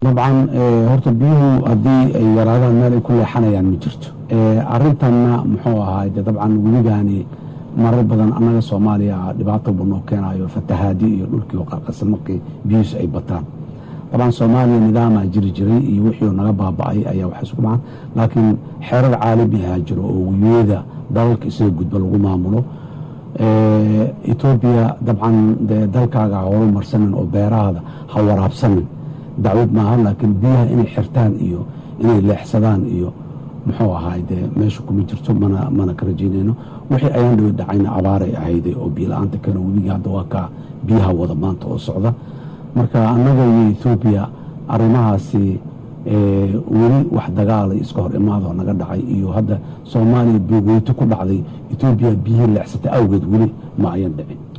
طبعا horta biyuhu haddii ay yaraadaan meel ay ku leexanayaan ma jirto arrintanna muxuu ahaay de dabcan weligaani marar badan annaga Soomaaliya dhibaato banoo keenayo fatahaadi iyo dhulkii oo qarqarsan markii biyuhu ay bataan طبعا Soomaaliya nidaama jiri jiray iyo wixii naga baaba'ay ayaa wax isku dhacaan laakiin xeerar caalami ah jiro oo wiyada dalka isaga gudba lagu maamulo Ethiopia dabcan dalkaaga horumarsan oo beeraha ha waraabsanin dacwad maaha laakiin biyaha inay xirtaan iyo inay leexsadaan iyo muxuu ahaay meesha kuma jirto mana ka rajaynayno wixii ayaan dhaw dhacayna abaaray ahayd oo biyo la'aanta kana weliga hadda waa ka biyaha wada maanta oo socda marka annaga iyo Ethiopia arrimahaasi weli wax dagaal iska hor imaado naga dhacay iyo hadda Soomaaliya biyo ku dhacday Ethiopia biyo leexsatay awgeed weli ma ayan dhicin